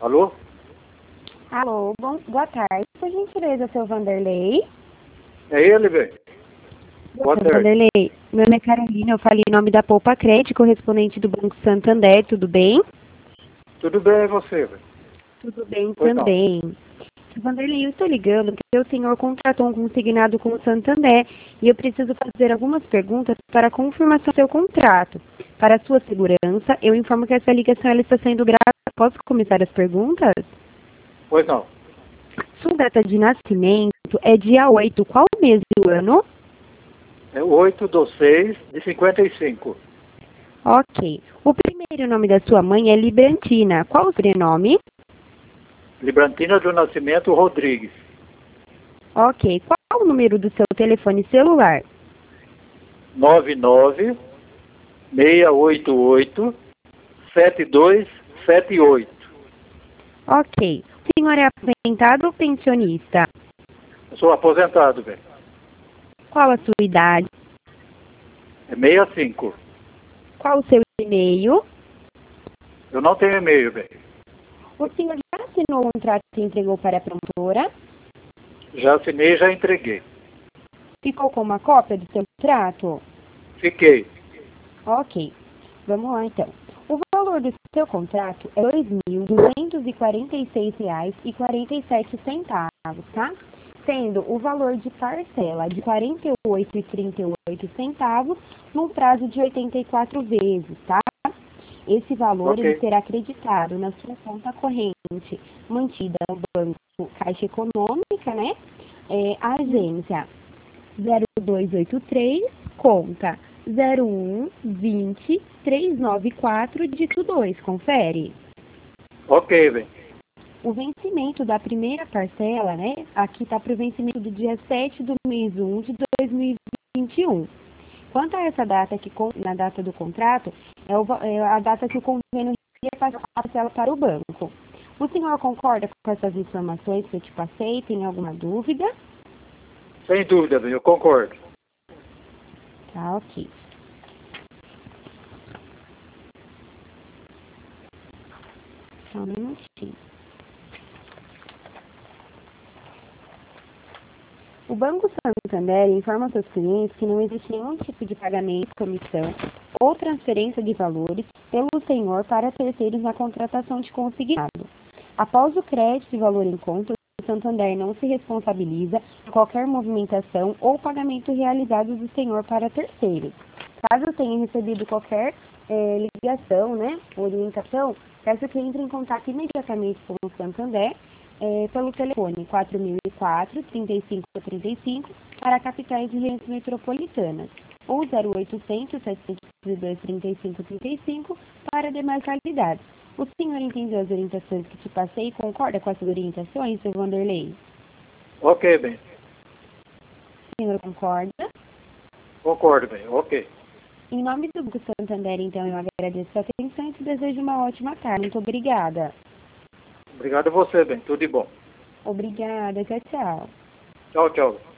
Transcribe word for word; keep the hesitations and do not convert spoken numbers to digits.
Alô? Alô, bom, boa tarde. Por gentileza, seu Vanderlei? É ele, velho? Boa Seu tarde. Vanderlei, meu nome é Carolina, eu falei em nome da Poupa Crédito, correspondente do Banco Santander, tudo bem? Tudo bem, é você, velho? Tudo bem Pois não. também. Seu Vanderlei, eu estou ligando porque o senhor contratou um consignado com o Santander e eu preciso fazer algumas perguntas para confirmação do seu contrato. Para sua segurança, eu informo que essa ligação ela está sendo gravada. Posso começar as perguntas? Pois não. Sua data de nascimento é dia oito. Qual mês do ano? É oito do seis de cinquenta e cinco. Ok. O primeiro nome da sua mãe é Librantina. Qual o sobrenome? Librantina do Nascimento Rodrigues. Ok. Qual o número do seu telefone celular? nove nove seis oito oito sete dois sete oito. Ok. O senhor é aposentado ou pensionista? Eu sou aposentado, velho. Qual a sua idade? É sessenta e cinco. Qual o seu e-mail? Eu não tenho e-mail, velho. O senhor já assinou o contrato e entregou para a promotora? Já assinei e já entreguei. Ficou com uma cópia do seu contrato? Fiquei. Ok. Vamos lá, então. O valor do seu contrato é dois mil duzentos e quarenta e seis reais e quarenta e sete centavos, tá? Sendo o valor de parcela de quarenta e oito reais e trinta e oito centavos num prazo de oitenta e quatro vezes, tá? Esse valor Ok. ele será acreditado na sua conta corrente, mantida no Banco Caixa Econômica, né? É, agência zero dois oito três, conta zero um vinte trezentos e noventa e quatro, dígito dois, confere. Ok, velho. O vencimento da primeira parcela, né? Aqui está para o vencimento do dia sete do mês um de dois mil e vinte e um. Quanto a essa data aqui, na data do contrato, é, o, é a data que o convênio repassa a parcela para o banco. O senhor concorda com essas informações que eu te passei? Tem alguma dúvida? Sem dúvida, velho. Eu concordo. Tá, ok. Só um minutinho. O Banco Santander informa aos seus clientes que não existe nenhum tipo de pagamento, comissão ou transferência de valores pelo senhor para terceiros na contratação de consignado. Após o crédito de valor em conta, o Santander não se responsabiliza por qualquer movimentação ou pagamento realizado do senhor para terceiros. Caso tenha recebido qualquer eh, ligação, né, orientação, peço que entre em contato imediatamente com o Santander É, pelo telefone quatro mil e quatro, trinta e cinco trinta e cinco para capitais e regiões metropolitanas ou zero oitocentos, setecentos e dois, trinta e cinco trinta e cinco para demais qualidades. O senhor entendeu as orientações que te passei e concorda com essas orientações, seu Vanderlei? Ok, bem. O senhor concorda? Concordo, velho. Ok. Em nome do Banco Santander, então, eu agradeço a atenção e te desejo uma ótima tarde. Muito obrigada. Obrigado a você, bem. Tudo de bom. Obrigada. Tchau, tchau. Tchau, tchau.